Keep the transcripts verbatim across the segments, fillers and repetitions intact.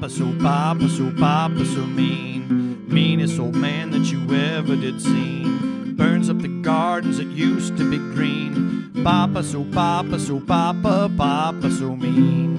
Papa, so Papa, so Papa, so mean. Meanest old man that you ever did seen. Burns up the gardens that used to be green. Papa, so Papa, so Papa, Papa, so mean.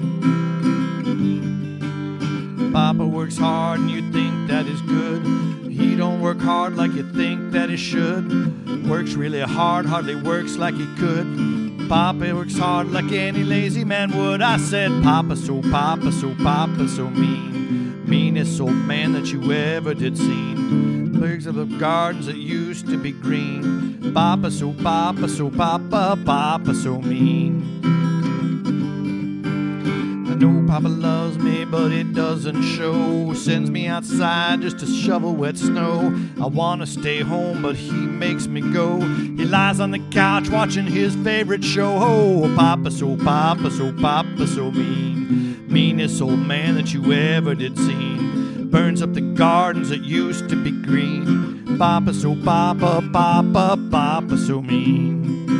Papa works hard and you think that is good. He don't work hard like you think that he should. Works really hard, hardly works like he could. Papa works hard like any lazy man would. I said, Papa, so Papa, so Papa, so mean. Meanest old man that you ever did seen. Burns up the gardens that used to be green. Papa, so Papa, so Papa, Papa, so mean. I know Papa loves me, but it doesn't show. Sends me outside just to shovel wet snow. I wanna stay home, but he makes me go. He lies on the couch watching his favorite show. Oh, Papa, so Papa, so Papa, so mean. Meanest old man that you ever did seen. Burns up the gardens that used to be green. Papa, so Papa, Papa, Papa, so mean.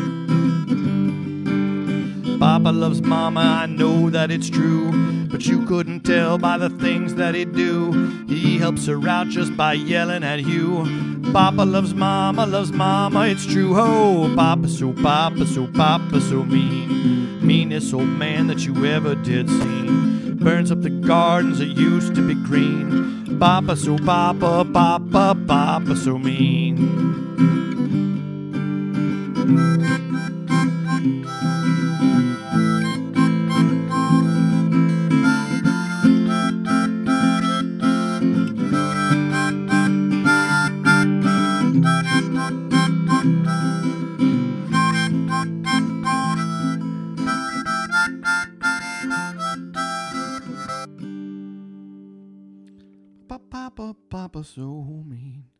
Papa loves Mama, I know that it's true, but you couldn't tell by the things that he'd do. He helps her out just by yelling at you. Papa loves Mama, loves Mama, it's true. Oh, Papa, so Papa, so Papa, so mean. Meanest old man that you ever did see. Burns up the gardens that used to be green. Papa, so Papa, Papa, Papa, so mean. Papa, Papa, Papa, so mean.